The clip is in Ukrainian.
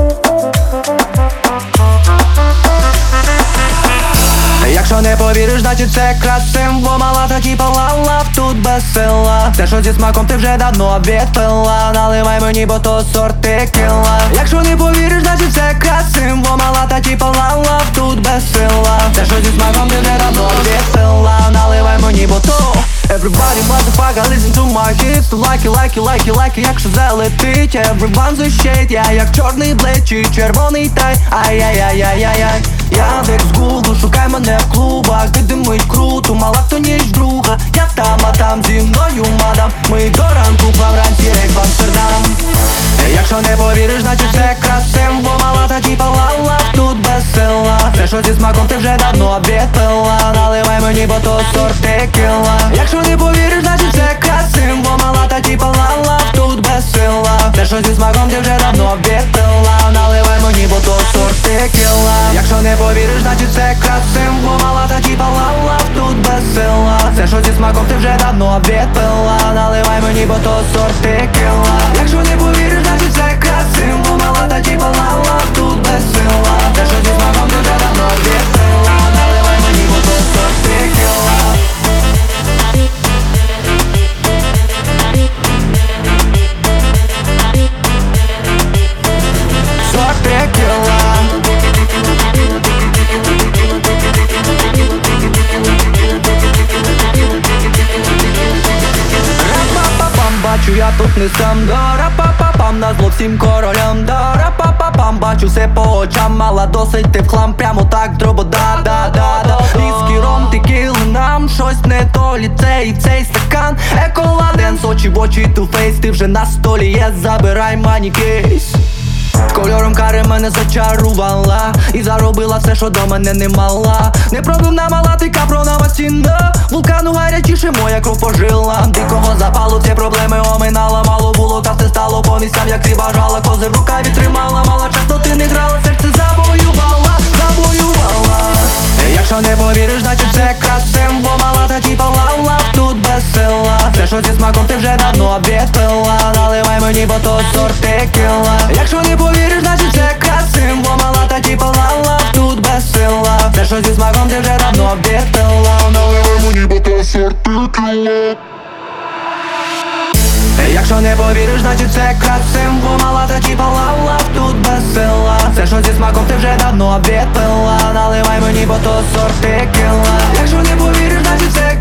Якщо не повіриш, значить це красим, бо мала такі палала тут без сила. Те, що зі смаком ти вже давно відпила, наливай мені, бо то сорт текіла. Якщо не повіриш, значить це красим, бо мала такі палала тут без сила. Те, що зі смаком ти вже давно відпила, наливай мені, бо то Everybody motherfucker listen to my hits. To like it, якщо залетить. Everyone the shade, я як чорний блейд чи червоний тай. Ай-яй-яй-яй-яй-яй. Яндекс, Гугл, шукай мене в клубах, де димить круто, мала хто ніж друга. Я там, а там зі мною мадам. Ми до ранку вранці рейк в Амстердам. Якщо не повіриш, значить це красим, бо мала такі палала тут без сила. Те, що зі смаком ти вже давно відпила, наливай мені, бо то сорт текіла. Якщо не повіриш, значить це красим, бо мала такі палала тут без сила. Те, що зі смаком ти вже давно відпила, наливай мені, бо то сорт текіла. Якщо не повіриш, значить це красим, бо мала такі палала тут без сила. Те, що зі смаком ти вже давно відпила, наливай мені, бо то сорт текіла. Якщо не повіриш, значить це красим, бо мала такі палала тут без сила. Те, що зі смаком ти вже давно відпила, наливай мені, бо то сорт текіла. Сорт текіла. Бачу, я тут не сам, да ра-па-па-пам, назло всім королям, да ра-па-па-пам, бачу все по очам, мала досить ти в хлам, прямо так дробо, да-да-да-да. Віскі, ром, текіли, нам щось не то, ліцей, цей стакан, еколаденс, очі в очі, ту-фейс, ти вже на столі є, забирай мані кейс. Кольором кари мене зачарувала і заробила все, що до мене не мала. Непробивна мала, ти капронова стіна. Вулкану гарячіше моя кров пожила. Дикого запалу всі проблеми оминала. Мало було, та все стало по місцям, як ти бажала. Кози в рукаві тримала, мала часто ти не грала, серце завоювала, завоювала. Якщо не повіриш, значить це красим, бо мала такі палала тут без сила. Те, що зі смаком ти вже давно відпила, наливай мені, бо то сорт текіла. Якщо не повіриш, значить це красим, бо мала такі палала тут без сила. Те, що зі смаком ти вже давно відпила, наливай мені, бо то сорт текіла. Якщо не повіриш, значить це красим, бо мала такі палала тут без сила. Це що зі смаком ти вже давно відпила, наливай мені, бо то сорт текіла. Якщо не повіриш, значить це